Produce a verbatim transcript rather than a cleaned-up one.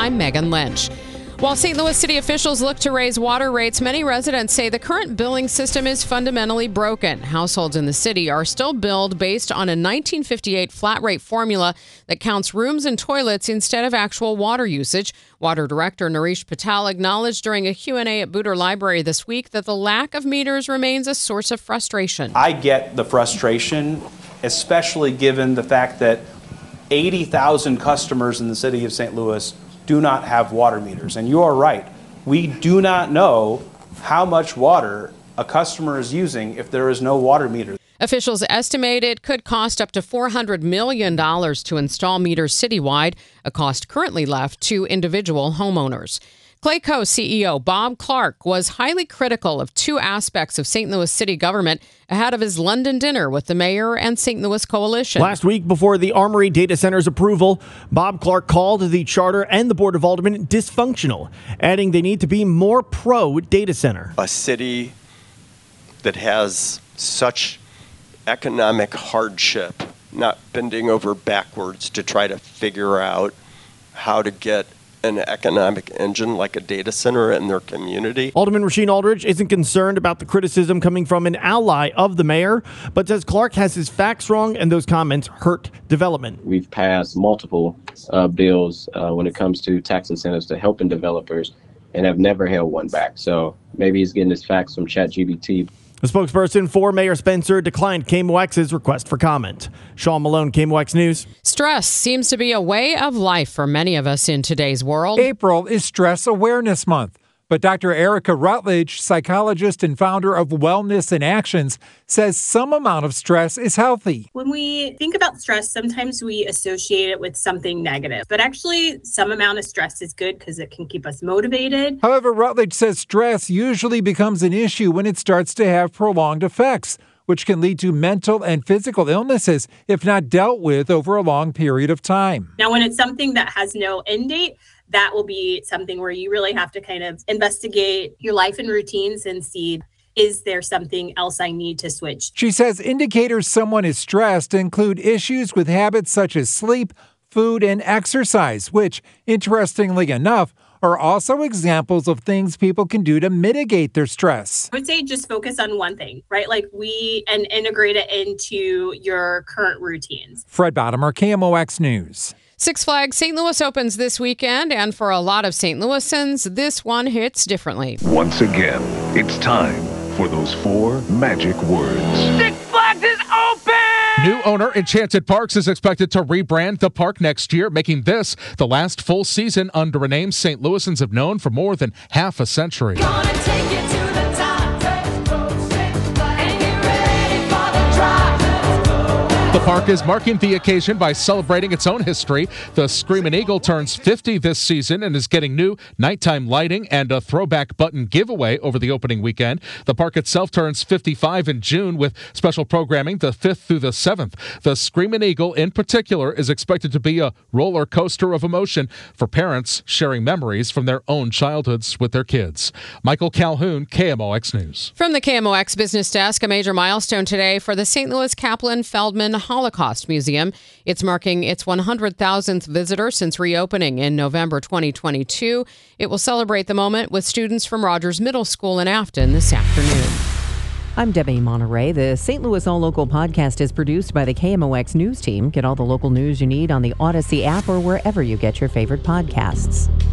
I'm Megan Lynch. While Saint Louis City officials look to raise water rates, many residents say the current billing system is fundamentally broken. Households in the city are still billed based on a nineteen fifty-eight flat rate formula that counts rooms and toilets instead of actual water usage. Water Director Naresh Patel acknowledged during a Q and A at Booter Library this week that the lack of meters remains a source of frustration. I get the frustration, especially given the fact that eighty thousand customers in the city of Saint Louis do not have water meters. And you are right. We do not know how much water a customer is using if there is no water meter. Officials estimate it could cost up to four hundred million dollars to install meters citywide, a cost currently left to individual homeowners. Clayco C E O Bob Clark was highly critical of two aspects of Saint Louis city government ahead of his London dinner with the mayor and Saint Louis Coalition. Last week, before the Armory Data Center's approval, Bob Clark called the charter and the Board of Aldermen dysfunctional, adding they need to be more pro-data center. A city that has such economic hardship, not bending over backwards to try to figure out how to get an economic engine like a data center in their community. Alderman Rasheen Aldridge isn't concerned about the criticism coming from an ally of the mayor, but says Clark has his facts wrong and those comments hurt development. We've passed multiple uh, bills uh, when it comes to tax incentives to helping developers and have never held one back. So maybe he's getting his facts from ChatGPT. The spokesperson for Mayor Spencer declined K M O X's request for comment. Sean Malone, K M O X News. Stress seems to be a way of life for many of us in today's world. April is Stress Awareness Month. But Doctor Erica Rutledge, psychologist and founder of Wellness in Actions, says some amount of stress is healthy. When we think about stress, sometimes we associate it with something negative. But actually, some amount of stress is good because it can keep us motivated. However, Rutledge says stress usually becomes an issue when it starts to have prolonged effects, which can lead to mental and physical illnesses if not dealt with over a long period of time. Now, when it's something that has no end date, that will be something where you really have to kind of investigate your life and routines and see, is there something else I need to switch? She says indicators someone is stressed include issues with habits such as sleep, food, and exercise, which, interestingly enough, are also examples of things people can do to mitigate their stress. I would say just focus on one thing, right? Like we, and integrate it into your current routines. Fred Bottomer, K M O X News. Six Flags Saint Louis opens this weekend, and for a lot of Saint Louisans, this one hits differently. Once again, it's time for those four magic words. Six Flags is open! New owner Enchanted Parks is expected to rebrand the park next year, making this the last full season under a name Saint Louisans have known for more than half a century. Gonna take you to the top, let's go Six Flags, and get ready for the drop. The park is marking the occasion by celebrating its own history. The Screamin' Eagle turns fifty this season and is getting new nighttime lighting and a throwback button giveaway over the opening weekend. The park itself turns fifty-five in June with special programming the fifth through the seventh. The Screamin' Eagle in particular is expected to be a roller coaster of emotion for parents sharing memories from their own childhoods with their kids. Michael Calhoun, K M O X News. From the K M O X Business Desk, a major milestone today for the Saint Louis Kaplan Feldman Holocaust Museum. It's marking its one hundred thousandth visitor since reopening in November twenty twenty-two. It will celebrate the moment with students from Rogers Middle School in Afton this afternoon. I'm Debbie Monterey. The Saint Louis All Local podcast is produced by the K M O X News team. Get all the local news you need on the Odyssey app or wherever you get your favorite podcasts.